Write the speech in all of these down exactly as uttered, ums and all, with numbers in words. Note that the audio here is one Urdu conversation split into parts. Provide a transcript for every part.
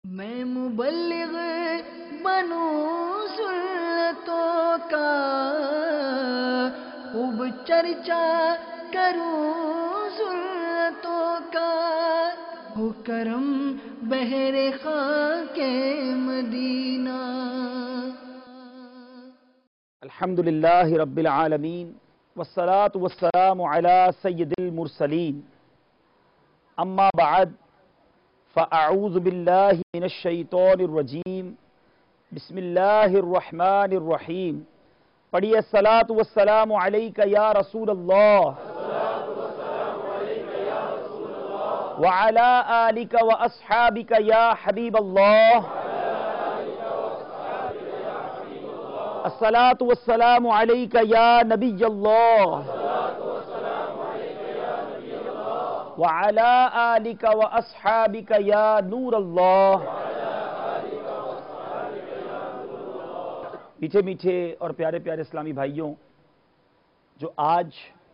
میں مبلغ بنوں سنتوں کا، خوب چرچا کروں سنتوں کا، ہو کرم بہر خاک مدینہ۔ الحمدللہ رب العالمین والصلاة والسلام علی سید المرسلین، اما بعد فاعوذ باللہ من الشیطان الرجیم، بسم اللہ الرحمن الرحیم۔ پڑھیے الصلاۃ والسلام علیک یا رسول اللہ وعلی آلک واصحابک یا حبیب اللہ۔ الصلاۃ والسلام علیک یا نبی اللہ وعلی آلک واصحابک یا نور اللہ۔ میٹھے میٹھے اور پیارے پیارے اسلامی بھائیوں، جو آج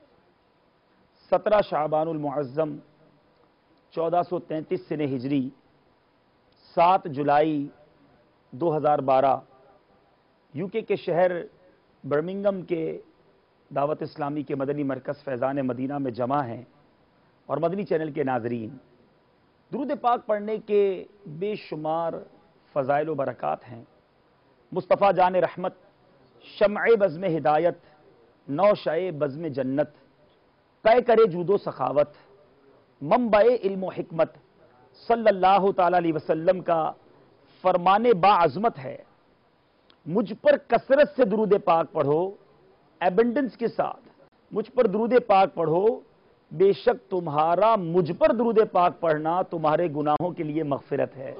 سترہ شعبان المعظم چودہ سو تینتیس سنہ ہجری سات جولائی دو ہزار بارہ یو کے کے شہر برمنگم کے دعوت اسلامی کے مدنی مرکز فیضان مدینہ میں جمع ہیں اور مدنی چینل کے ناظرین، درود پاک پڑھنے کے بے شمار فضائل و برکات ہیں۔ مصطفیٰ جان رحمت، شمع بزم ہدایت، نوشہ بزم جنت، طے کرے جود و سخاوت، منبع علم و حکمت، صلی اللہ تعالی علیہ وسلم کا فرمان باعظمت ہے، مجھ پر کثرت سے درود پاک پڑھو، ایبنڈنس کے ساتھ مجھ پر درود پاک پڑھو، بے شک تمہارا مجھ پر درود پاک پڑھنا تمہارے گناہوں کے لیے مغفرت ہے۔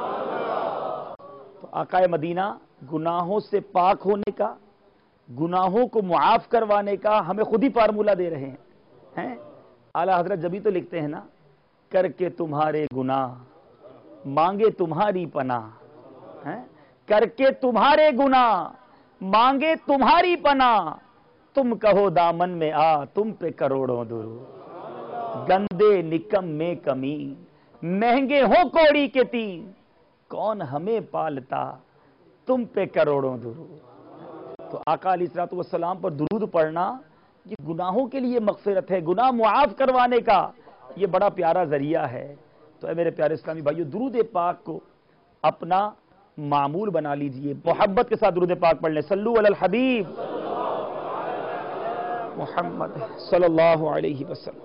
تو آقا مدینہ گناہوں سے پاک ہونے کا، گناہوں کو معاف کروانے کا ہمیں خود ہی فارمولہ دے رہے ہیں۔ اعلیٰ حضرت جبھی تو لکھتے ہیں نا، کر کے تمہارے گناہ مانگے تمہاری پناہ، کر کے تمہارے گناہ مانگے تمہاری پناہ، تم کہو دامن میں آ تم پہ کروڑوں درود، گندے نکم میں کمی مہنگے ہو کوڑی کے تین، کون ہمیں پالتا تم پہ کروڑوں درود۔ تو آقا علیہ الصلوۃ والسلام پر درود پڑھنا یہ گناہوں کے لیے مغفرت ہے، گناہ معاف کروانے کا یہ بڑا پیارا ذریعہ ہے۔ تو اے میرے پیارے اسلامی بھائیو، درود پاک کو اپنا معمول بنا لیجئے، محبت کے ساتھ درود پاک پڑھ لیں۔ صلو علی الحبیب محمد صلی اللہ علیہ وسلم۔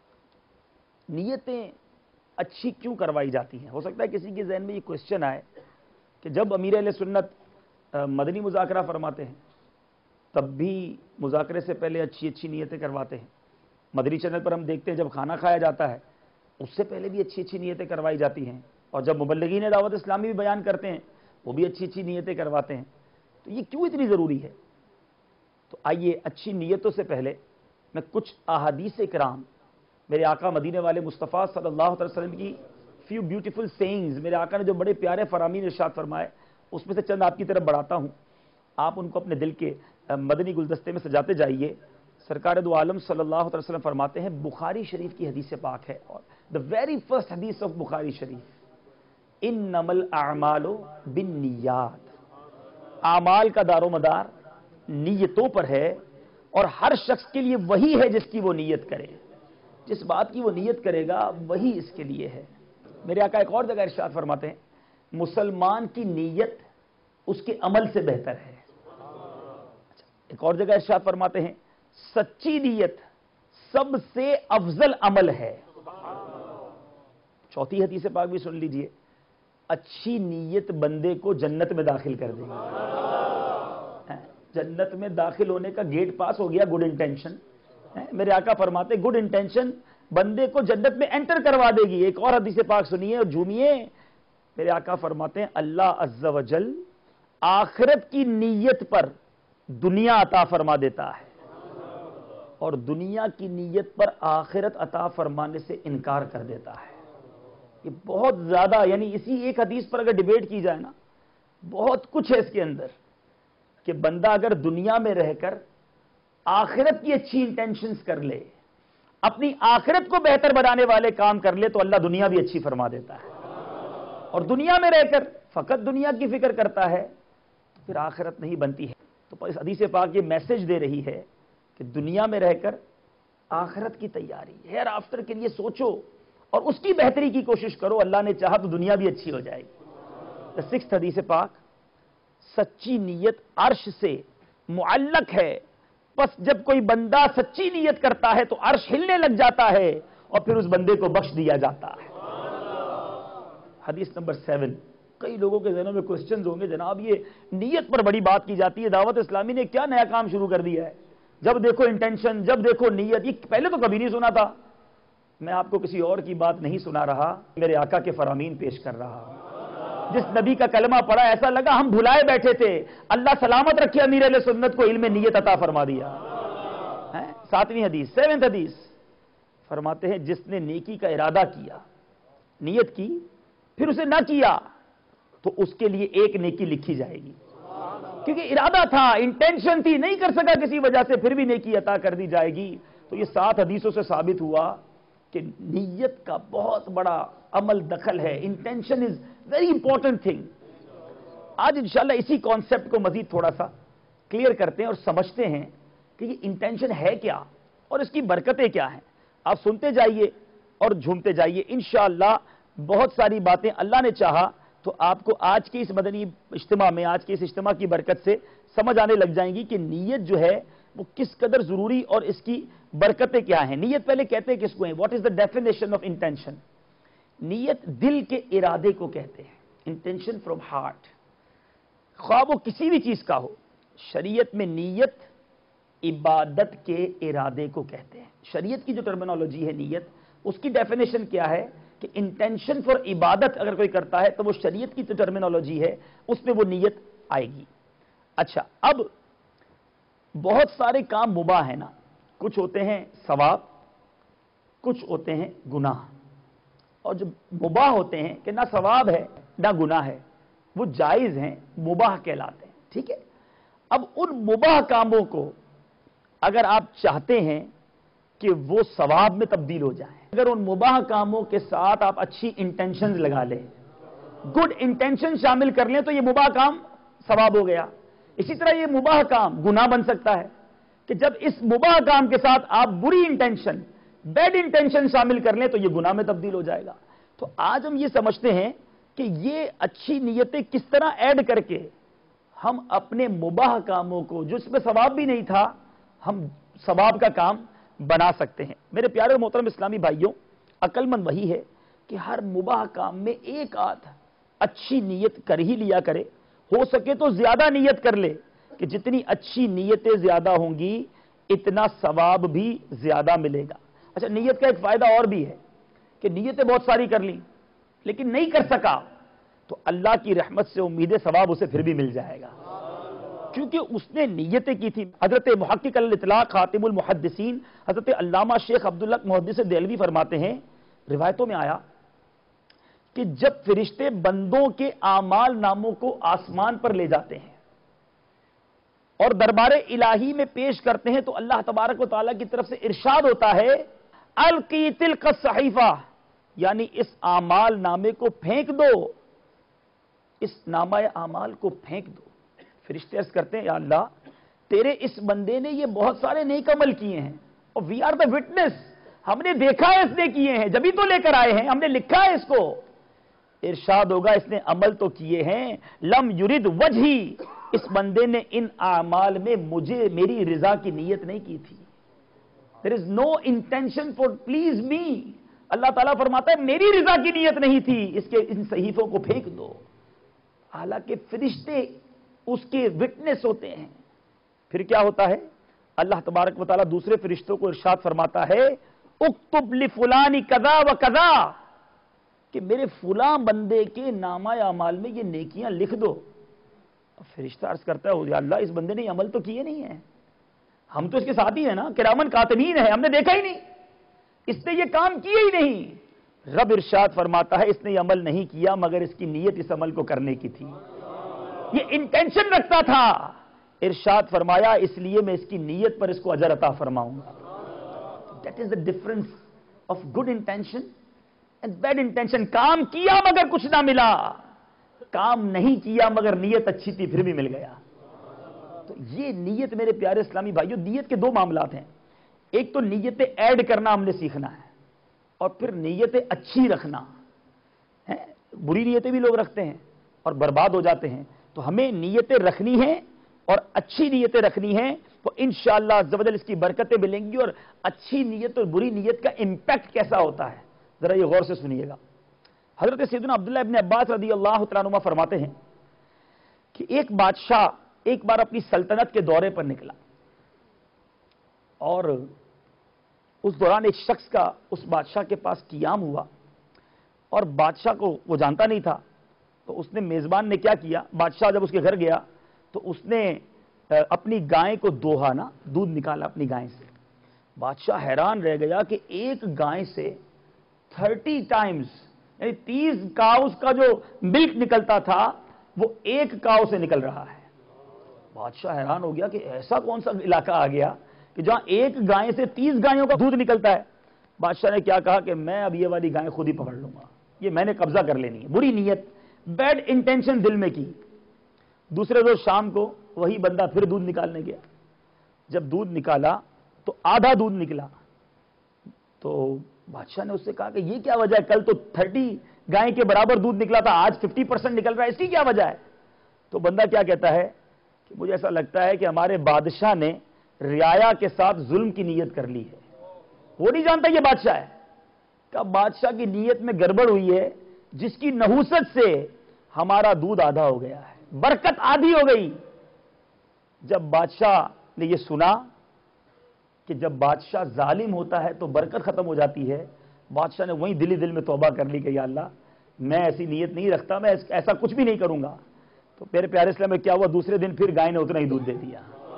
نیتیں اچھی کیوں کروائی جاتی ہیں؟ ہو سکتا ہے کسی کے ذہن میں یہ کوشچن آئے کہ جب امیر اہل سنت مدنی مذاکرہ فرماتے ہیں تب بھی مذاکرے سے پہلے اچھی اچھی نیتیں کرواتے ہیں، مدنی چینل پر ہم دیکھتے ہیں جب کھانا کھایا جاتا ہے اس سے پہلے بھی اچھی اچھی نیتیں کروائی جاتی ہیں، اور جب مبلغین دعوت اسلامی بھی بیان کرتے ہیں وہ بھی اچھی اچھی نیتیں کرواتے ہیں۔ تو یہ کیوں اتنی ضروری ہے؟ تو آئیے اچھی نیتوں سے پہلے میں کچھ احادیث کرام، میرے آقا مدینے والے مصطفیٰ صلی اللہ علیہ وسلم کی فیو بیوٹیفل سینگز، میرے آقا نے جو بڑے پیارے فرامین ارشاد فرمائے اس میں سے چند آپ کی طرف بڑھاتا ہوں، آپ ان کو اپنے دل کے مدنی گلدستے میں سجاتے جائیے۔ سرکار دو عالم صلی اللہ علیہ وسلم فرماتے ہیں، بخاری شریف کی حدیث پاک ہے، اور the very first حدیث of بخاری شریف، انما الاعمال بالنیات، اعمال کا دار و مدار نیتوں پر ہے، اور ہر شخص کے لیے وہی ہے جس کی وہ نیت کرے، جس بات کی وہ نیت کرے گا وہی اس کے لیے ہے۔ میرے آقا ایک اور جگہ ارشاد فرماتے ہیں، مسلمان کی نیت اس کے عمل سے بہتر ہے۔ ایک اور جگہ ارشاد فرماتے ہیں، سچی نیت سب سے افضل عمل ہے۔ چوتھی حدیث پاک بھی سن لیجئے، اچھی نیت بندے کو جنت میں داخل کر دے گی۔ جنت میں داخل ہونے کا گیٹ پاس ہو گیا گڈ انٹینشن۔ میرے آقا فرماتے گڈ انٹینشن بندے کو جنت میں انٹر کروا دے گی۔ ایک اور حدیث پاک سنیے اور جھومیے، میرے آقا فرماتے ہیں اللہ عز و جل آخرت کی نیت پر دنیا عطا فرما دیتا ہے، اور دنیا کی نیت پر آخرت عطا فرمانے سے انکار کر دیتا ہے۔ یہ بہت زیادہ، یعنی اسی ایک حدیث پر اگر ڈیبیٹ کی جائے نا، بہت کچھ ہے اس کے اندر، کہ بندہ اگر دنیا میں رہ کر آخرت کی اچھی انٹینشنز کر لے، اپنی آخرت کو بہتر بنانے والے کام کر لے، تو اللہ دنیا بھی اچھی فرما دیتا ہے۔ اور دنیا میں رہ کر فقط دنیا کی فکر کرتا ہے تو پھر آخرت نہیں بنتی ہے. تو اس حدیث پاک یہ میسج دے رہی ہے کہ دنیا میں رہ کر آخرت کی تیاری، ہیئر آفٹر کے لیے سوچو اور اس کی بہتری کی کوشش کرو. اللہ نے چاہا تو دنیا بھی اچھی ہو جائے گی. دا سکسٹھ حدیث پاک، سچی نیت عرش سے معلق ہے، پس جب کوئی بندہ سچی نیت کرتا ہے تو عرش ہلنے لگ جاتا ہے اور پھر اس بندے کو بخش دیا جاتا ہے. حدیث نمبر سیون. کئی لوگوں کے ذہنوں میں کوسچنز ہوں گے، جناب یہ نیت پر بڑی بات کی جاتی ہے، دعوت اسلامی نے کیا نیا کام شروع کر دیا ہے؟ جب دیکھو انٹینشن، جب دیکھو نیت. یہ پہلے تو کبھی نہیں سنا تھا. میں آپ کو کسی اور کی بات نہیں سنا رہا، میرے آقا کے فرامین پیش کر رہا ہوں. جس نبی کا کلمہ پڑھا ایسا لگا ہم بھلائے بیٹھے تھے. اللہ سلامت رکھے امیر اہل سنت کو علم نیت عطا فرما دیا. ساتویں حدیث، سیونتھ حدیث فرماتے ہیں جس نے نیکی کا ارادہ کیا، نیت کی، پھر اسے نہ کیا تو اس کے لیے ایک نیکی لکھی جائے گی. کیونکہ ارادہ تھا، انٹینشن تھی، نہیں کر سکا کسی وجہ سے، پھر بھی نیکی عطا کر دی جائے گی. تو یہ سات حدیثوں سے ثابت ہوا کہ نیت کا بہت بڑا عمل دخل ہے. Intention is very important thing. آج انشاءاللہ اسی کانسیپٹ کو مزید تھوڑا سا کلیئر کرتے ہیں اور سمجھتے ہیں کہ یہ انٹینشن ہے کیا اور اس کی برکتیں کیا ہیں. آپ سنتے جائیے اور جھومتے جائیے. انشاءاللہ بہت ساری باتیں اللہ نے چاہا تو آپ کو آج کے اس مدنی اجتماع میں، آج کے اس اجتماع کی برکت سے سمجھ آنے لگ جائیں گی کہ نیت جو ہے وہ کس قدر ضروری اور اس کی برکتیں کیا ہیں. نیت پہلے کہتے ہیں کس کو ہیں؟ What is the definition of intention? نیت دل کے ارادے کو کہتے ہیں. انٹینشن فرام ہارٹ، خواہ وہ کسی بھی چیز کا ہو. شریعت میں نیت عبادت کے ارادے کو کہتے ہیں. شریعت کی جو ٹرمینالوجی ہے نیت، اس کی ڈیفینیشن کیا ہے کہ انٹینشن فار عبادت اگر کوئی کرتا ہے تو وہ شریعت کی جو ٹرمینالوجی ہے اس میں وہ نیت آئے گی. اچھا، اب بہت سارے کام مباح ہیں نا. کچھ ہوتے ہیں ثواب، کچھ ہوتے ہیں گناہ. اور جو مباح ہوتے ہیں کہ نہ ثواب ہے نہ گناہ ہے، وہ جائز ہیں، مباح کہلاتے ہیں. ٹھیک ہے. اب ان مباح کاموں کو اگر آپ چاہتے ہیں کہ وہ ثواب میں تبدیل ہو جائیں، اگر ان مباح کاموں کے ساتھ آپ اچھی انٹینشنز لگا لیں، گڈ انٹینشن شامل کر لیں، تو یہ مباح کام ثواب ہو گیا. اسی طرح یہ مباح کام گناہ بن سکتا ہے کہ جب اس مباح کام کے ساتھ آپ بری انٹینشن، بیڈ انٹینشن شامل کر لیں تو یہ گناہ میں تبدیل ہو جائے گا. تو آج ہم یہ سمجھتے ہیں کہ یہ اچھی نیتیں کس طرح ایڈ کر کے ہم اپنے مباح کاموں کو، جو اس میں ثواب بھی نہیں تھا، ہم ثواب کا کام بنا سکتے ہیں. میرے پیارے محترم اسلامی بھائیوں، عقل مند وہی ہے کہ ہر مباح کام میں ایک آدھ اچھی نیت کر ہی لیا کرے. ہو سکے تو زیادہ نیت کر لے کہ جتنی اچھی نیتیں زیادہ ہوں گی اتنا ثواب بھی زیادہ ملے گا. اچھا، نیت کا ایک فائدہ اور بھی ہے کہ نیتیں بہت ساری کر لیں لیکن نہیں کر سکا تو اللہ کی رحمت سے امید ثواب اسے پھر بھی مل جائے گا، کیونکہ اس نے نیتیں کی تھی. حضرت محقق الاطلاق خاتم المحدثین حضرت علامہ شیخ عبداللہ محدث دہلوی فرماتے ہیں، روایتوں میں آیا کہ جب فرشتے بندوں کے اعمال ناموں کو آسمان پر لے جاتے ہیں اور دربار الہی میں پیش کرتے ہیں تو اللہ تبارک و تعالیٰ کی طرف سے ارشاد ہوتا ہے، القی تلک الصحیفہ، یعنی اس اعمال نامے کو پھینک دو، اس نامہ اعمال کو پھینک دو. فرشتے عرض کرتے ہیں، یا اللہ تیرے اس بندے نے یہ بہت سارے نیک عمل کیے ہیں اور وی آر دا وٹنس، ہم نے دیکھا ہے اس نے کیے ہیں، جبھی تو لے کر آئے ہیں، ہم نے لکھا ہے اس کو. ارشاد ہوگا اس نے عمل تو کیے ہیں، لم یرد وجہی، اس بندے نے ان اعمال میں مجھے، میری رضا کی نیت نہیں کی تھی. there is no intention for please me. اللہ تعالیٰ فرماتا ہے میری رضا کی نیت نہیں تھی، اس کے ان صحیفوں کو پھینک دو. حالانکہ فرشتے اس کے وٹنس ہوتے ہیں. پھر کیا ہوتا ہے؟ اللہ تبارک و تعالیٰ دوسرے فرشتوں کو ارشاد فرماتا ہے، اکتب لفلان کذا و کذا، کہ میرے فلاں بندے کے نامہ اعمال میں یہ نیکیاں لکھ دو. فرشتہ عرض کرتا ہے، یا اللہ اس بندے نے عمل تو کیے نہیں ہیں، ہم تو اس کے ساتھ ہی ہیں نا، کرامن کاتبین ہیں، ہم نے دیکھا ہی نہیں، اس نے یہ کام کیے ہی نہیں. رب ارشاد فرماتا ہے، اس نے یہ عمل نہیں کیا مگر اس کی نیت اس عمل کو کرنے کی تھی، یہ انٹینشن رکھتا تھا. ارشاد فرمایا اس لیے میں اس کی نیت پر اس کو اجر عطا فرماؤں گا. That is the difference of good intention bad intention. کام کیا مگر کچھ نہ ملا, کام نہیں کیا مگر نیت اچھی تھی پھر بھی مل گیا. تو یہ نیت میرے پیارے اسلامی بھائیوں, نیت کے دو معاملات ہیں. ایک تو نیتیں ایڈ کرنا ہم نے سیکھنا ہے, اور پھر نیتیں اچھی رکھنا ہے. بری نیتیں بھی لوگ رکھتے ہیں اور برباد ہو جاتے ہیں. تو ہمیں نیتیں رکھنی ہیں اور اچھی نیتیں رکھنی ہیں, تو انشاءاللہ عز و جل اس کی برکتیں ملیں گی. اور اچھی نیت اور بری نیت کا امپیکٹ کیسا ہوتا ہے ذرا یہ غور سے سنیے گا. حضرت سیدنا عبداللہ ابن عباس رضی اللہ تعالیٰ عنہما فرماتے ہیں کہ ایک بادشاہ ایک بار اپنی سلطنت کے دورے پر نکلا, اور اس دوران ایک شخص کا اس بادشاہ کے پاس قیام ہوا, اور بادشاہ کو وہ جانتا نہیں تھا. تو اس نے, میزبان نے کیا کیا, بادشاہ جب اس کے گھر گیا تو اس نے اپنی گائے کو دوہا نا, دودھ نکالا اپنی گائے سے. بادشاہ حیران رہ گیا کہ ایک گائے سے تھرٹی ٹائمز یعنی تیس کاؤز کا جو ملک نکلتا تھا وہ ایک کاؤ سے نکل رہا ہے. بادشاہ حیران ہو گیا کہ ایسا کون سا علاقہ آ گیا کہ جہاں ایک گائے سے تیس گائیوں کا دودھ نکلتا ہے. بادشاہ نے کیا کہا کہ میں اب یہ والی گائے خود ہی پکڑ لوں گا, یہ میں نے قبضہ کر لینی ہے. بری نیت, بیڈ انٹینشن دل میں کی. دوسرے روز شام کو وہی بندہ پھر دودھ نکالنے گیا. جب دودھ نکالا تو آدھا دودھ نکلا. تو بادشاہ نے اس سے کہا کہ یہ کیا وجہ ہے, کل تو تھرٹی گائے کے برابر دودھ نکلا تھا, آج ففٹی پرسنٹ نکل رہا ہے, اس کی کیا وجہ ہے؟ تو بندہ کیا کہتا ہے کہ مجھے ایسا لگتا ہے کہ ہمارے بادشاہ نے رعایا کے ساتھ ظلم کی نیت کر لی ہے. وہ نہیں جانتا یہ بادشاہ ہے. کہ بادشاہ کی نیت میں گڑبڑ ہوئی ہے, جس کی نحوست سے ہمارا دودھ آدھا ہو گیا ہے, برکت آدھی ہو گئی. جب بادشاہ نے یہ سنا کہ جب بادشاہ ظالم ہوتا ہے تو برکت ختم ہو جاتی ہے, بادشاہ نے وہیں دلی دل میں توبہ کر لی کہ یا اللہ میں ایسی نیت نہیں رکھتا, میں ایسا کچھ بھی نہیں کروں گا. تو میرے پیارے اسلام میں کیا ہوا, دوسرے دن پھر گائے نے اتنا ہی دودھ دے دیا.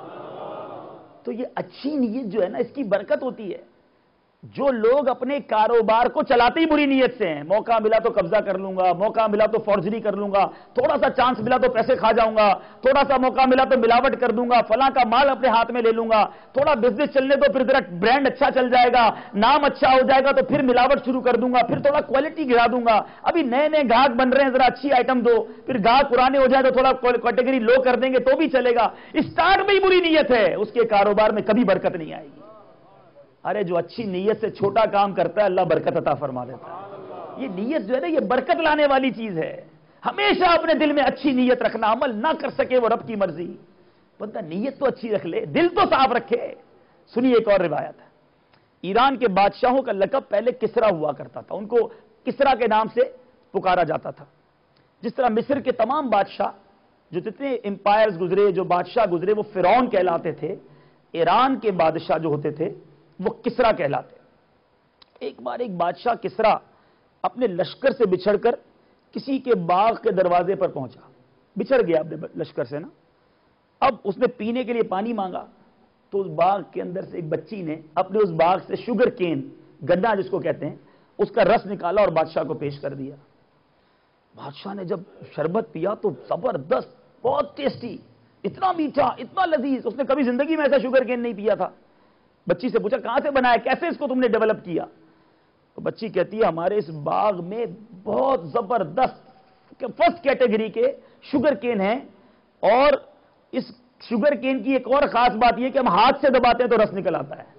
تو یہ اچھی نیت جو ہے نا, اس کی برکت ہوتی ہے. جو لوگ اپنے کاروبار کو چلاتے ہی بری نیت سے ہیں, موقع ملا تو قبضہ کر لوں گا, موقع ملا تو فورجری کر لوں گا, تھوڑا سا چانس ملا تو پیسے کھا جاؤں گا, تھوڑا سا موقع ملا تو ملاوٹ کر دوں گا, فلاں کا مال اپنے ہاتھ میں لے لوں گا, تھوڑا بزنس چلنے تو پھر ذرا برانڈ اچھا چل جائے گا, نام اچھا ہو جائے گا تو پھر ملاوٹ شروع کر دوں گا, پھر تھوڑا کوالٹی گرا دوں گا, ابھی نئے نئے گاہک بن رہے ہیں ذرا اچھی آئٹم دو, پھر گاہک پرانے ہو جائے تو تھوڑا کیٹیگری لو کر دیں گے تو بھی چلے گا. اسٹارٹ میں ہی بری نیت ہے, اس کے کاروبار میں کبھی برکت نہیں آئے گی. ارے جو اچھی نیت سے چھوٹا کام کرتا ہے اللہ برکت عطا فرما دیتا ہے. یہ نیت جو ہے نا, یہ برکت لانے والی چیز ہے. ہمیشہ اپنے دل میں اچھی نیت رکھنا, عمل نہ کر سکے وہ رب کی مرضی. بندہ نیت تو اچھی رکھ لے, دل تو صاف رکھے. سنیے ایک اور روایت ہے. ایران کے بادشاہوں کا لقب پہلے کسرا ہوا کرتا تھا, ان کو کسرا کے نام سے پکارا جاتا تھا. جس طرح مصر کے تمام بادشاہ جو جتنے امپائرز گزرے, جو بادشاہ گزرے وہ فرعون کہلاتے تھے, ایران کے بادشاہ جو ہوتے تھے وہ کسرا کہلاتے. ایک بار ایک بادشاہ کسرا اپنے لشکر سے بچھڑ کر کسی کے باغ کے دروازے پر پہنچا, بچھڑ گیا اپنے لشکر سے نا. اب اس نے پینے کے لیے پانی مانگا تو اس باغ کے اندر سے ایک بچی نے اپنے اس باغ سے شوگر کین, گنا جس کو کہتے ہیں, اس کا رس نکالا اور بادشاہ کو پیش کر دیا. بادشاہ نے جب شربت پیا تو زبردست, بہت ٹیسٹی, اتنا میٹھا, اتنا لذیذ, اس نے کبھی زندگی میں ایسا شوگر کین نہیں پیا تھا. بچی سے پوچھا کہاں سے بنایا, کیسے اس کو تم نے ڈیولپ کیا؟ تو بچی کہتی ہے ہمارے اس باغ میں بہت زبردست فرسٹ کیٹیگری کے شوگر کین ہیں, اور اس شوگر کین کی ایک اور خاص بات یہ کہ ہم ہاتھ سے دباتے ہیں تو رس نکل آتا ہے.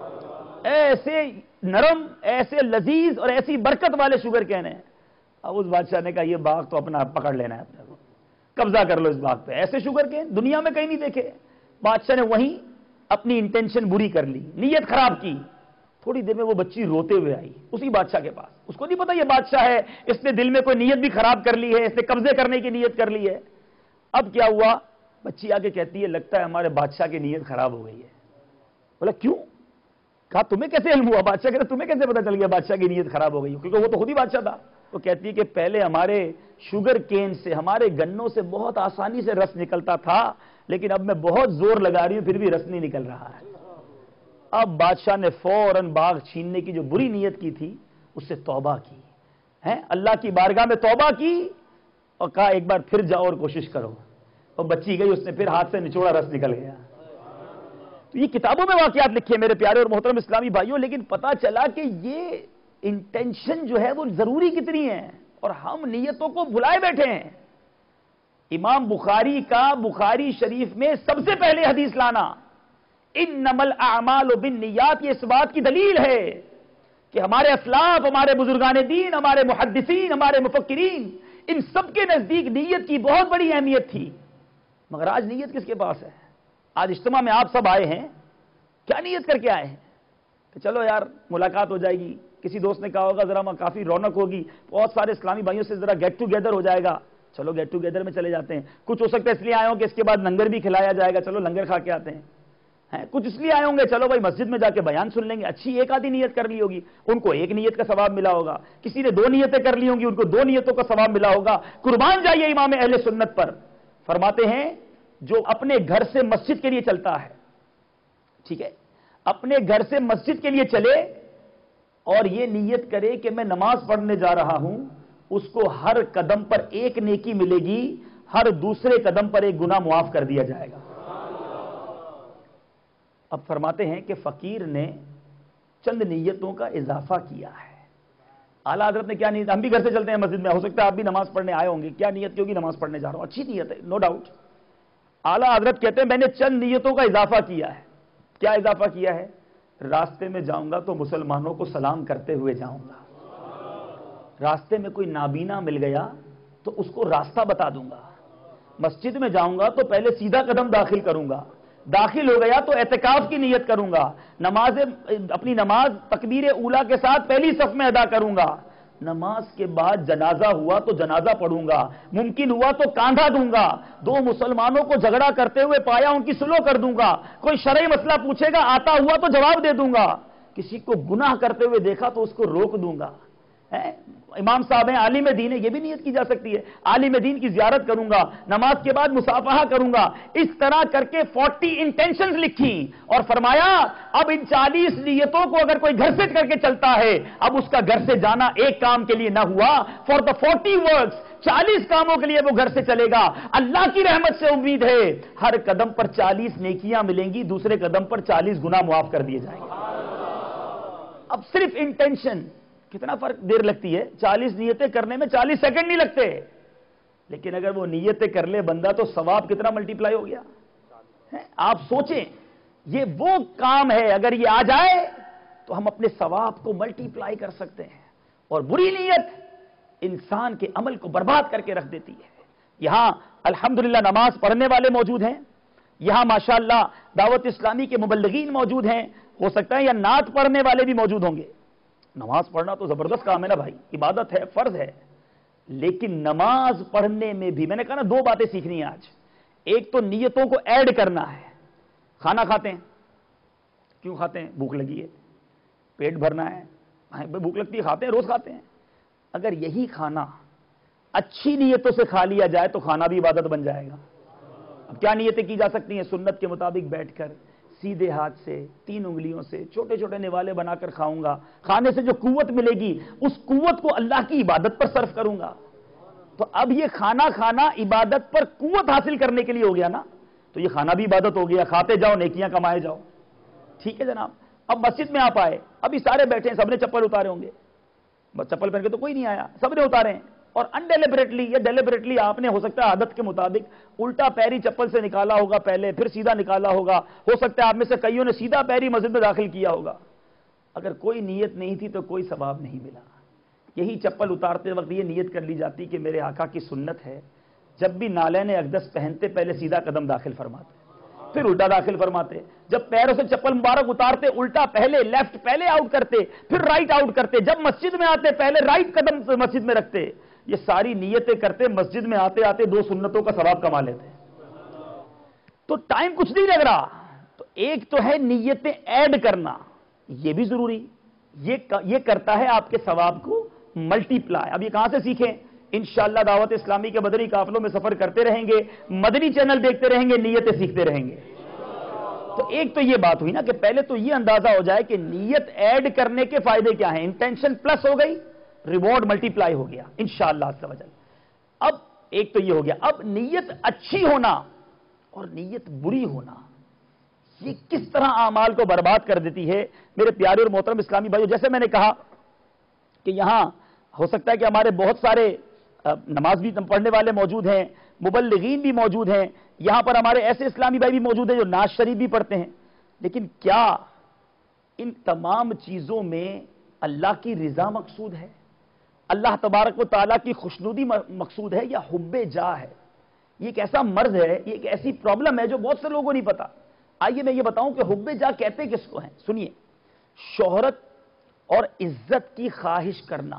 ایسے نرم, ایسے لذیذ اور ایسی برکت والے شوگر کین ہیں. اب اس بادشاہ نے کہا یہ باغ تو اپنا پکڑ لینا ہے, اپنے کو قبضہ کر لو اس باغ پہ. ایسے شوگر کین دنیا میں کہیں نہیں دیکھے. بادشاہ نے وہیں اپنی انٹینشن بری کر لی, نیت خراب کی. تھوڑی دیر میں وہ بچی روتے ہوئے آئی اسی بادشاہ کے پاس. اس کو نہیں پتا یہ بادشاہ ہے, اس نے دل میں کوئی نیت بھی خراب کر لی ہے, اس نے قبضے کرنے کی نیت کر لی ہے. اب کیا ہوا, بچی آ کے کہتی ہے لگتا ہے ہمارے بادشاہ کی نیت خراب ہو گئی ہے. بولا کیوں؟ کہا تمہیں کیسے علم ہوا؟ بادشاہ کہتا تمہیں کیسے پتا چل گیا بادشاہ کی نیت خراب ہو گئی؟ کیونکہ وہ تو خود ہی بادشاہ تھا. وہ کہتی ہے کہ پہلے ہمارے شوگر کین سے, ہمارے گنوں سے بہت آسانی سے رس نکلتا تھا, لیکن اب میں بہت زور لگا رہی ہوں پھر بھی رس نہیں نکل رہا ہے. اب بادشاہ نے فوراً باغ چھیننے کی جو بری نیت کی تھی اس سے توبہ کی ہے, اللہ کی بارگاہ میں توبہ کی اور کہا ایک بار پھر جاؤ اور کوشش کرو. اور بچی گئی, اس نے پھر ہاتھ سے نچوڑا, رس نکل گیا. تو یہ کتابوں میں واقعات لکھے میرے پیارے اور محترم اسلامی بھائیوں, لیکن پتا چلا کہ یہ انٹینشن جو ہے وہ ضروری کتنی ہے، اور ہم نیتوں کو بھلائے بیٹھے ہیں۔ امام بخاری کا بخاری شریف میں سب سے پہلے حدیث لانا انما الاعمال بالنیات، یہ اس بات کی دلیل ہے کہ ہمارے اسلاف، ہمارے بزرگان دین، ہمارے محدثین، ہمارے مفکرین، ان سب کے نزدیک نیت کی بہت بڑی اہمیت تھی۔ مگر آج نیت کس کے پاس ہے؟ آج اجتماع میں آپ سب آئے ہیں، کیا نیت کر کے آئے ہیں؟ کہ چلو یار ملاقات ہو جائے گی، کسی دوست نے کہا ہوگا ذرا کافی رونق ہوگی، بہت سارے اسلامی بھائیوں سے ذرا گیٹ ٹو گیدر ہو جائے گا، چلو گیٹ ٹو گیدر میں چلے جاتے ہیں۔ کچھ ہو سکتا ہے اس لیے آئے ہوں کہ اس کے بعد لنگر بھی کھلایا جائے گا، چلو لنگر کھا کے آتے ہیں۔ کچھ اس لیے آئے ہوں گے چلو بھائی مسجد میں جا کے بیان سن لیں گے، اچھی ایک آدھی نیت کر لی ہوگی، ان کو ایک نیت کا ثواب ملا ہوگا، کسی نے دو نیتیں کر لی ہوں گی، ان کو دو نیتوں کا ثواب ملا ہوگا۔ قربان جائیے امام اہل سنت پر، فرماتے ہیں جو اپنے گھر سے مسجد کے لیے چلتا ہے، ٹھیک ہے، اپنے گھر سے مسجد کے لیے چلے اور یہ نیت کرے کہ میں نماز پڑھنے جا رہا ہوں، اس کو ہر قدم پر ایک نیکی ملے گی، ہر دوسرے قدم پر ایک گناہ معاف کر دیا جائے گا۔ اب فرماتے ہیں کہ فقیر نے چند نیتوں کا اضافہ کیا ہے۔ اعلیٰ حضرت نے کیا نیت، ہم بھی گھر سے چلتے ہیں مسجد میں، ہو سکتا ہے آپ بھی نماز پڑھنے آئے ہوں گے، کیا نیت کیوں کہ نماز پڑھنے جا رہا ہوں، اچھی نیت ہے نو ڈاؤٹ۔ اعلیٰ حضرت کہتے ہیں میں نے چند نیتوں کا اضافہ کیا ہے۔ کیا اضافہ کیا ہے؟ راستے میں جاؤں گا تو مسلمانوں کو سلام کرتے ہوئے جاؤں گا، راستے میں کوئی نابینا مل گیا تو اس کو راستہ بتا دوں گا، مسجد میں جاؤں گا تو پہلے سیدھا قدم داخل کروں گا، داخل ہو گیا تو اعتکاف کی نیت کروں گا، نماز اپنی نماز تکبیر اولیٰ کے ساتھ پہلی صف میں ادا کروں گا، نماز کے بعد جنازہ ہوا تو جنازہ پڑھوں گا، ممکن ہوا تو کاندھا دوں گا، دو مسلمانوں کو جھگڑا کرتے ہوئے پایا ان کی صلح کر دوں گا، کوئی شرعی مسئلہ پوچھے گا آتا ہوا تو جواب دے دوں گا، کسی کو گناہ کرتے ہوئے دیکھا تو اس کو روک دوں گا۔ امام صاحب ہیں، عالم دین ہے، یہ بھی نیت کی جا سکتی ہے، عالم دین کی زیارت کروں گا، نماز کے بعد مصافحہ کروں گا، اس طرح کر کے فورٹی انٹینشنز لکھی اور فرمایا اب ان چالیس نیتوں کو اگر کوئی گھر سے کر کے چلتا ہے، اب اس کا گھر سے جانا ایک کام کے لیے نہ ہوا، فار دا فورٹی ورکس، چالیس کاموں کے لیے وہ گھر سے چلے گا۔ اللہ کی رحمت سے امید ہے ہر قدم پر چالیس نیکیاں ملیں گی، دوسرے قدم پر چالیس گناہ معاف کر دیے جائیں گے۔ اب صرف انٹینشن کتنا فرق دیر لگتی ہے، چالیس نیتیں کرنے میں چالیس سیکنڈ نہیں لگتے، لیکن اگر وہ نیتیں کر لے بندہ تو ثواب کتنا ملٹی پلائی ہو گیا۔ آپ سوچیں یہ وہ کام ہے اگر یہ آ جائے تو ہم اپنے ثواب کو ملٹی پلائی کر سکتے ہیں، اور بری نیت انسان کے عمل کو برباد کر کے رکھ دیتی ہے۔ یہاں الحمدللہ نماز پڑھنے والے موجود ہیں، یہاں ماشاءاللہ دعوت اسلامی کے مبلغین موجود ہیں، ہو سکتا ہے یا نعت پڑھنے والے بھی موجود ہوں گے۔ نماز پڑھنا تو زبردست کام ہے نا بھائی، عبادت ہے، فرض ہے، لیکن نماز پڑھنے میں بھی میں نے کہا نا دو باتیں سیکھنی ہیں آج۔ ایک تو نیتوں کو ایڈ کرنا ہے، کھانا کھاتے ہیں، کیوں کھاتے ہیں؟ بھوک لگی ہے، پیٹ بھرنا ہے، بھوک لگتی ہے کھاتے ہیں، روز کھاتے ہیں۔ اگر یہی کھانا اچھی نیتوں سے کھا لیا جائے تو کھانا بھی عبادت بن جائے گا۔ اب کیا نیتیں کی جا سکتی ہیں؟ سنت کے مطابق بیٹھ کر سیدھے ہاتھ سے تین انگلیوں سے چھوٹے چھوٹے نوالے بنا کر کھاؤں گا، کھانے سے جو قوت ملے گی اس قوت کو اللہ کی عبادت پر صرف کروں گا۔ تو اب یہ کھانا کھانا عبادت پر قوت حاصل کرنے کے لیے ہو گیا نا، تو یہ کھانا بھی عبادت ہو گیا، کھاتے جاؤ نیکیاں کمائے جاؤ، ٹھیک ہے جناب۔ اب مسجد میں آپ آئے، ابھی سارے بیٹھے ہیں، سب نے چپل اتارے ہوں گے، بس چپل پہن کے تو کوئی نہیں آیا، سب نے اتارے ہیں، اور انڈیلیبریٹلی یا ڈیلیبریٹلی آپ نے ہو سکتا ہے عادت کے مطابق الٹا پیری چپل سے نکالا ہوگا پہلے، پھر سیدھا نکالا ہوگا، ہو سکتا ہے آپ میں سے کئیوں نے سیدھا پیری مسجد میں داخل کیا ہوگا۔ اگر کوئی نیت نہیں تھی تو کوئی ثواب نہیں ملا۔ یہی چپل اتارتے وقت یہ نیت کر لی جاتی کہ میرے آقا کی سنت ہے جب بھی نالین اقدس پہنتے پہلے سیدھا قدم داخل فرماتے، پھر الٹا داخل فرماتے، جب پیروں سے چپل مبارک اتارتے الٹا پہلے، لیفٹ پہلے آؤٹ کرتے، پھر رائٹ آؤٹ کرتے، جب مسجد میں آتے پہلے رائٹ قدم مسجد میں رکھتے۔ یہ ساری نیتیں کرتے، مسجد میں آتے آتے دو سنتوں کا ثواب کما لیتے، تو ٹائم کچھ نہیں لگ رہا۔ تو ایک تو ہے نیتیں ایڈ کرنا، یہ بھی ضروری، یہ یہ کرتا ہے آپ کے ثواب کو ملٹی پلائی۔ اب یہ کہاں سے سیکھیں؟ انشاءاللہ دعوت اسلامی کے مدنی قافلوں میں سفر کرتے رہیں گے، مدنی چینل دیکھتے رہیں گے، نیتیں سیکھتے رہیں گے۔ تو ایک تو یہ بات ہوئی نا کہ پہلے تو یہ اندازہ ہو جائے کہ نیت ایڈ کرنے کے فائدے کیا ہیں، انٹینشن پلس ہو گئی، ریوارڈ ملٹی پلائی ہو گیا انشاءاللہ عز و جل۔ اب ایک تو یہ ہو گیا، اب نیت اچھی ہونا اور نیت بری ہونا یہ کس طرح اعمال کو برباد کر دیتی ہے۔ میرے پیارے اور محترم اسلامی بھائیو، جیسے میں نے کہا کہ یہاں ہو سکتا ہے کہ ہمارے بہت سارے نماز بھی پڑھنے والے موجود ہیں، مبلغین بھی موجود ہیں، یہاں پر ہمارے ایسے اسلامی بھائی بھی موجود ہیں جو نعت شریف بھی پڑھتے ہیں، لیکن کیا ان تمام چیزوں میں اللہ کی رضا مقصود ہے، اللہ تبارک و تعالیٰ کی خوشنودی مقصود ہے، یا حب جاہ ہے؟ یہ ایک ایسا مرض ہے، یہ ایک ایسی پرابلم ہے جو بہت سے لوگوں نہیں پتا۔ آئیے میں یہ بتاؤں کہ حب جاہ کہتے کس کو ہیں۔ سنیے، شہرت اور عزت کی خواہش کرنا۔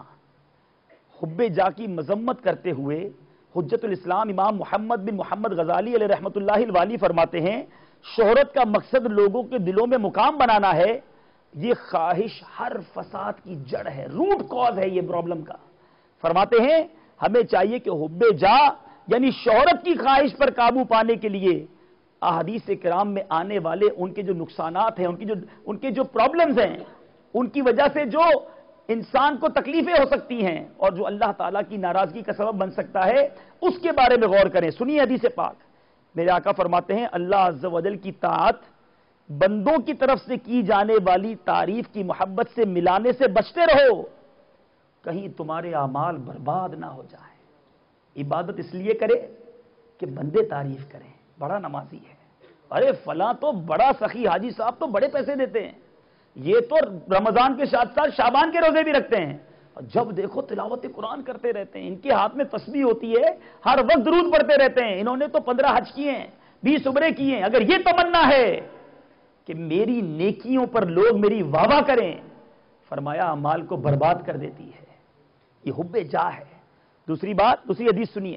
حب جاہ کی مذمت کرتے ہوئے حجت الاسلام امام محمد بن محمد غزالی علیہ رحمۃ اللہ الوالی فرماتے ہیں، شہرت کا مقصد لوگوں کے دلوں میں مقام بنانا ہے، یہ خواہش ہر فساد کی جڑ ہے، روٹ کاز ہے یہ پرابلم کا۔ فرماتے ہیں ہمیں چاہیے کہ حب جاہ یعنی شہرت کی خواہش پر قابو پانے کے لیے احادیث کرام میں آنے والے ان کے جو نقصانات ہیں، ان کی جو ان کے جو پرابلمز ہیں، ان کی وجہ سے جو انسان کو تکلیفیں ہو سکتی ہیں اور جو اللہ تعالیٰ کی ناراضگی کا سبب بن سکتا ہے، اس کے بارے میں غور کریں۔ سنیے حدیث پاک، میرے آقا فرماتے ہیں اللہ عز و جل کی طاعت بندوں کی طرف سے کی جانے والی تعریف کی محبت سے ملانے سے بچتے رہو، کہیں تمہارے اعمال برباد نہ ہو جائے۔ عبادت اس لیے کرے کہ بندے تعریف کریں، بڑا نمازی ہے، ارے فلاں تو بڑا سخی، حاجی صاحب تو بڑے پیسے دیتے ہیں، یہ تو رمضان کے ساتھ ساتھ شعبان کے روزے بھی رکھتے ہیں، اور جب دیکھو تلاوت قرآن کرتے رہتے ہیں، ان کے ہاتھ میں تسبیح ہوتی ہے، ہر وقت درود پڑھتے رہتے ہیں، انہوں نے تو پندرہ حج کیے ہیں، بیس عمرے کیے ہیں۔ اگر یہ تمنا ہے کہ میری نیکیوں پر لوگ میری واہ واہ کریں، فرمایا اعمال کو برباد کر دیتی ہے، یہ حب جاہ ہے۔ دوسری بات، دوسری حدیث سنیے،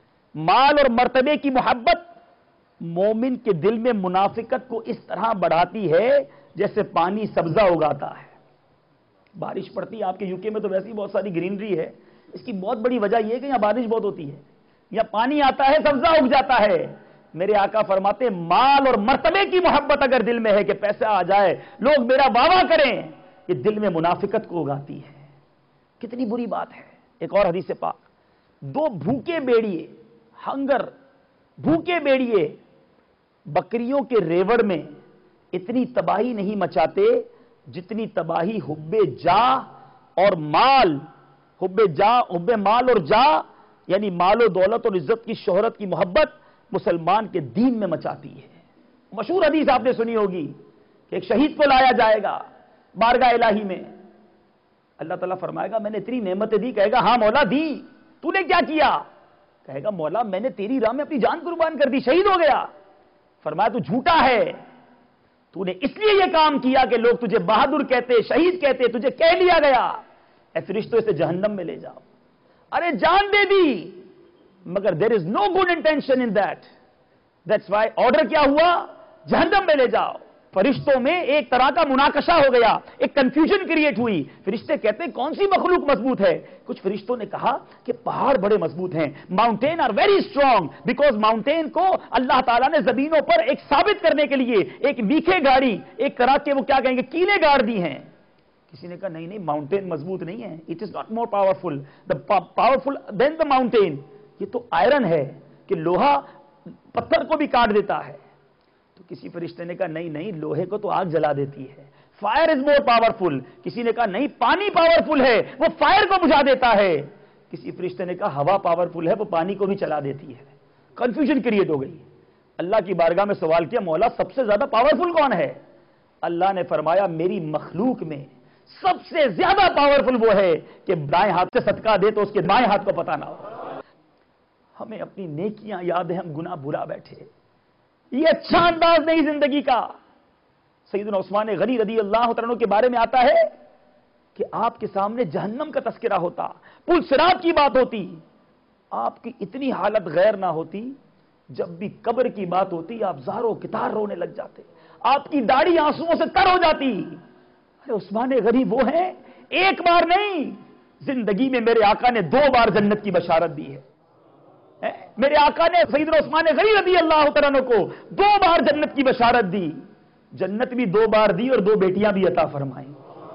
مال اور مرتبے کی محبت مومن کے دل میں منافقت کو اس طرح بڑھاتی ہے جیسے پانی سبزہ اگاتا ہے۔ بارش پڑتی ہے، آپ کے یو کے میں تو ویسے ہی بہت ساری گرینری ہے، اس کی بہت بڑی وجہ یہ ہے کہ یہاں بارش بہت ہوتی ہے، یہاں پانی آتا ہے، سبزہ اگ جاتا ہے۔ میرے آقا فرماتے ہیں مال اور مرتبے کی محبت اگر دل میں ہے کہ پیسہ آ جائے، لوگ میرا واہ واہ کریں، یہ دل میں منافقت کو اگاتی ہے۔ کتنی بری بات ہے۔ ایک اور حدیث پاک، دو بھوکے بیڑیے، ہنگر، بھوکے بیڑیے بکریوں کے ریوڑ میں اتنی تباہی نہیں مچاتے جتنی تباہی حب جاہ اور مال، حب جاہ، حب مال اور جاہ یعنی مال و دولت اور عزت کی، شہرت کی محبت مسلمان کے دین میں مچاتی ہے۔ مشہور حدیث آپ نے سنی ہوگی کہ ایک شہید کو لایا جائے گا بارگاہ الہی میں، اللہ تعالیٰ فرمائے گا میں نے اتنی نعمتیں دی، کہے گا ہاں مولا دی، تو نے کیا کیا؟ کہے گا مولا میں نے تیری راہ میں اپنی جان قربان کر دی، شہید ہو گیا۔ فرمایا تو جھوٹا ہے، تو نے اس لیے یہ کام کیا کہ لوگ تجھے بہادر کہتے، شہید کہتے، تجھے کہہ لیا گیا، اے فرشتوں اسے جہنم میں لے جاؤ۔ ارے جان دے دی، مگر there is no good intention in that. That's why order کیا ہوا؟ جہنم میں لے جاؤ۔ فرشتوں میں ایک طرح کا مناقشہ ہو گیا، ایک کنفیوژن کریٹ ہوئی۔ فرشتے کہتے ہیں کون سی مخلوق مضبوط ہے؟ کچھ فرشتوں نے کہا کہ پہاڑ بڑے مضبوط ہیں، mountain are very strong, because mountain کو اللہ تعالیٰ نے زمینوں پر ایک ثابت کرنے کے لیے ایک میخے گاڑی، ایک طرح کے وہ کیا کہیں گے کیلیں گاڑ دی ہیں۔ کسی نے کہا نہیں نہیں ماؤنٹین مضبوط نہیں ہے، it is not more powerful the powerful than the mountain, یہ تو آئرن ہے کہ لوہا پتھر کو بھی کاٹ دیتا ہے۔ تو کسی فرشتے نے کہا نہیں نہیں لوہے کو تو آگ جلا دیتی ہے، فائر از مور پاورفل۔ کسی نے کہا نہیں پانی پاورفل ہے، وہ فائر کو بجھا دیتا ہے۔ کسی فرشتے نے کہا ہوا پاورفل ہے، وہ پانی کو بھی چلا دیتی ہے۔ کنفیوژن کریٹ ہو گئی۔ اللہ کی بارگاہ میں سوال کیا مولا سب سے زیادہ پاورفل کون ہے؟ اللہ نے فرمایا میری مخلوق میں سب سے زیادہ پاورفل وہ ہے کہ دائیں ہاتھ سے صدقہ دے تو اس کے بائیں ہاتھ کو پتہ نہ ہو۔ ہمیں اپنی نیکیاں یاد ہیں، ہم گناہ بھلا بیٹھے، یہ اچھا انداز نہیں زندگی کا۔ سیدنا عثمان غنی رضی اللہ عنہ کے بارے میں آتا ہے کہ آپ کے سامنے جہنم کا تذکرہ ہوتا، پل صراط کی بات ہوتی، آپ کی اتنی حالت غیر نہ ہوتی، جب بھی قبر کی بات ہوتی آپ زاروں کتار رونے لگ جاتے، آپ کی داڑھی آنسوؤں سے تر ہو جاتی۔ ارے عثمان غنی وہ ہیں، ایک بار نہیں، زندگی میں میرے آقا نے دو بار جنت کی بشارت دی ہے۔ میرے آقا نے سیدنا عثمان غنی رضی اللہ عنہ کو دو بار جنت کی بشارت دی، جنت بھی دو بار دی اور دو بیٹیاں بھی عطا فرمائیں۔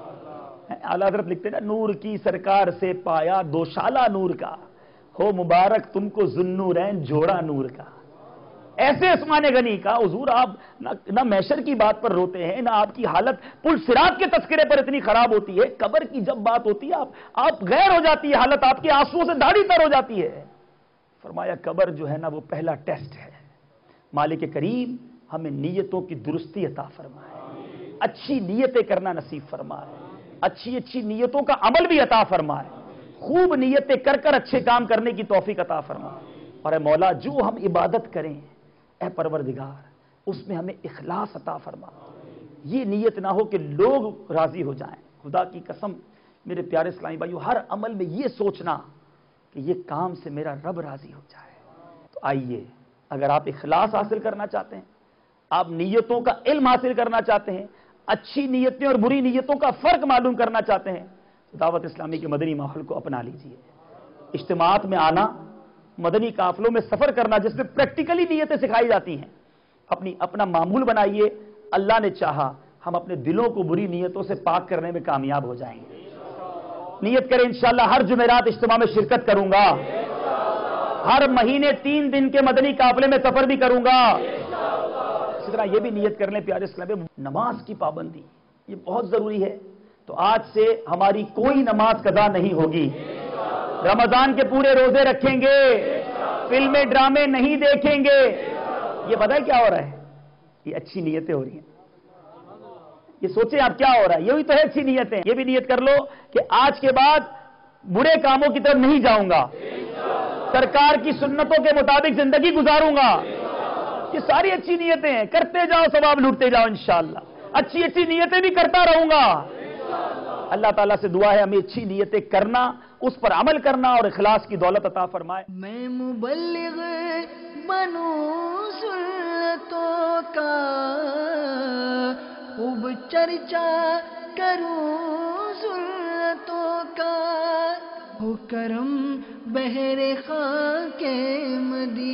اعلیٰ حضرت لکھتے ہیں نور کی سرکار سے پایا دوشالہ نور کا، ہو مبارک تم کو ذوالنورین جوڑا نور کا۔ ایسے عثمان غنی کا حضور آپ نہ محشر کی بات پر روتے ہیں، نہ آپ کی حالت پل صراط کے تذکرے پر اتنی خراب ہوتی ہے، قبر کی جب بات ہوتی ہے آپ آپ غیر ہو جاتی ہے، حالت آپ کے آنسوؤں سے داڑھی تر ہو جاتی ہے۔ فرمایا قبر جو ہے نا وہ پہلا ٹیسٹ ہے۔ مالک کریم ہمیں نیتوں کی درستی عطا فرمائے، اچھی نیتیں کرنا نصیب فرمائے، اچھی اچھی نیتوں کا عمل بھی عطا فرمائے، خوب نیتیں کر کر اچھے کام کرنے کی توفیق عطا فرمائے۔ اور اے مولا جو ہم عبادت کریں اے پروردگار اس میں ہمیں اخلاص عطا فرما، یہ نیت نہ ہو کہ لوگ راضی ہو جائیں۔ خدا کی قسم میرے پیارے اسلامی بھائیو، ہر عمل میں یہ سوچنا کہ یہ کام سے میرا رب راضی ہو جائے۔ تو آئیے، اگر آپ اخلاص حاصل کرنا چاہتے ہیں، آپ نیتوں کا علم حاصل کرنا چاہتے ہیں، اچھی نیتیں اور بری نیتوں کا فرق معلوم کرنا چاہتے ہیں، تو دعوت اسلامی کے مدنی ماحول کو اپنا لیجئے۔ اجتماعات میں آنا، مدنی قافلوں میں سفر کرنا جس میں پریکٹیکلی نیتیں سکھائی جاتی ہیں، اپنی اپنا معمول بنائیے۔ اللہ نے چاہا ہم اپنے دلوں کو بری نیتوں سے پاک کرنے میں کامیاب ہو جائیں گے۔ نیت کریں انشاءاللہ ہر جمعرات اجتماع میں شرکت کروں گا، ہر مہینے تین دن کے مدنی قافلے میں سفر بھی کروں گا۔ اسی طرح یہ بھی نیت کر لیں پیارے اسلام، نماز کی پابندی یہ بہت ضروری ہے۔ تو آج سے ہماری کوئی نماز قضا نہیں ہوگی، رمضان کے پورے روزے رکھیں گے، فلمیں ڈرامے نہیں دیکھیں گے۔ یہ پتہ ہے کیا ہو رہا ہے؟ یہ اچھی نیتیں ہو رہی ہیں۔ یہ سوچیں آپ کیا ہو رہا ہے، یہی تو ہے اچھی نیتیں۔ یہ بھی نیت کر لو کہ آج کے بعد برے کاموں کی طرف نہیں جاؤں گا، سرکار کی سنتوں کے مطابق زندگی گزاروں گا۔ یہ ساری اچھی نیتیں ہیں، کرتے جاؤ ثواب لوٹتے جاؤ انشاءاللہ۔ اچھی اچھی نیتیں بھی کرتا رہوں گا۔ اللہ تعالیٰ سے دعا ہے ہمیں اچھی نیتیں کرنا، اس پر عمل کرنا اور اخلاص کی دولت عطا فرمائے۔ میں مبلغ بنوں سنتوں کا، خوب چرچا کروں سنتوں کا، ہو کرم بہر خاک مدینہ۔